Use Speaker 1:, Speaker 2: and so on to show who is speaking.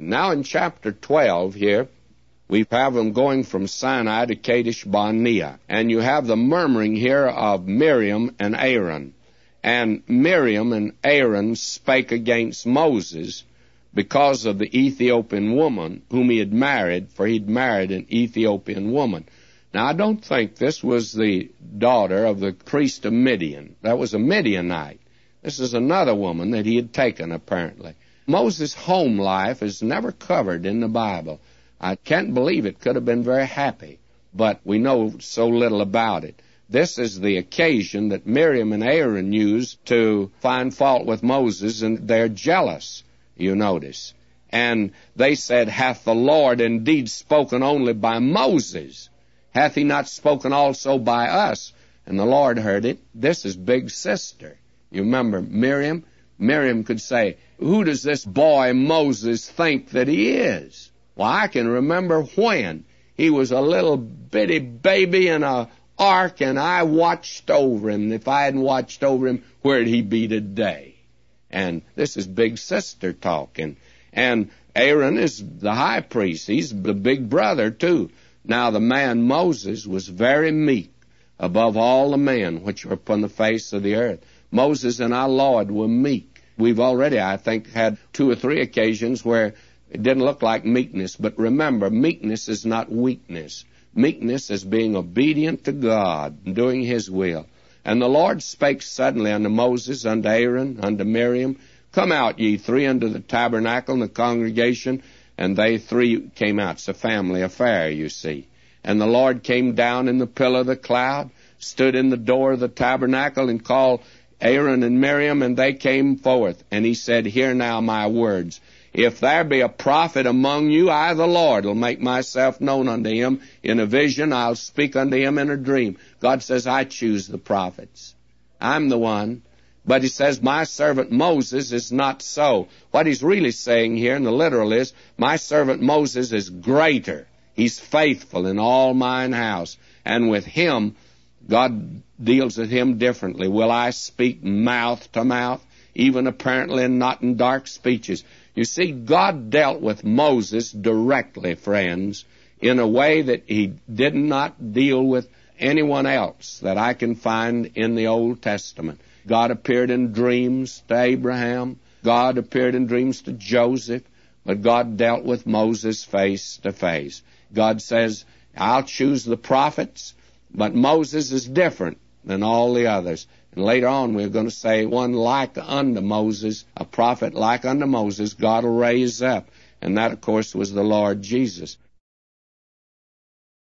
Speaker 1: Now in chapter 12 here, we have them going from Sinai to Kadesh Barnea. And you have the murmuring here of Miriam and Aaron. And Miriam and Aaron spake against Moses because of the Ethiopian woman whom he had married, for he'd married an Ethiopian woman. Now, I don't think this was the daughter of the priest of Midian. That was a Midianite. This is another woman that he had taken, apparently. Moses' home life is never covered in the Bible. I can't believe it could have been very happy, but we know so little about it. This is the occasion that Miriam and Aaron used to find fault with Moses, and they're jealous, you notice. And they said, hath the Lord indeed spoken only by Moses? Hath he not spoken also by us? And the Lord heard it. This is big sister. You remember Miriam? Miriam could say, who does this boy Moses think that he is? Well, I can remember when he was a little bitty baby in a ark, and I watched over him. If I hadn't watched over him, where'd he be today? And this is big sister talking. And Aaron is the high priest. He's the big brother, too. Now, the man Moses was very meek above all the men which were upon the face of the earth. Moses and our Lord were meek. We've already, I think, had 2 or 3 occasions where it didn't look like meekness. But remember, meekness is not weakness. Meekness is being obedient to God and doing His will. And the Lord spake suddenly unto Moses, unto Aaron, unto Miriam, come out, ye 3, unto the tabernacle and the congregation. And they 3 came out. It's a family affair, you see. And the Lord came down in the pillar of the cloud, stood in the door of the tabernacle, and called Aaron and Miriam, and they came forth. And he said, hear now my words. If there be a prophet among you, I, the Lord, will make myself known unto him in a vision. I'll speak unto him in a dream. God says, I choose the prophets. I'm the one. But he says, my servant Moses is not so. What he's really saying here in the literal is, my servant Moses is greater. He's faithful in all mine house. And with him, God deals with him differently. Will I speak mouth to mouth, even apparently not in dark speeches? You see, God dealt with Moses directly, friends, in a way that he did not deal with anyone else that I can find in the Old Testament. God appeared in dreams to Abraham. God appeared in dreams to Joseph. But God dealt with Moses face to face. God says, I'll choose the prophets, but Moses is different than all the others. And later on we're going to say one like unto Moses, a prophet like unto Moses, God will raise up. And that, of course, was the Lord Jesus.